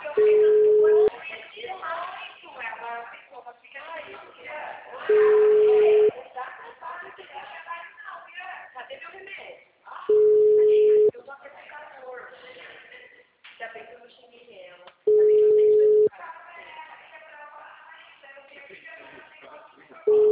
Ainda bem que eu não xinguei ela. Ainda bem que eu tenho que educar.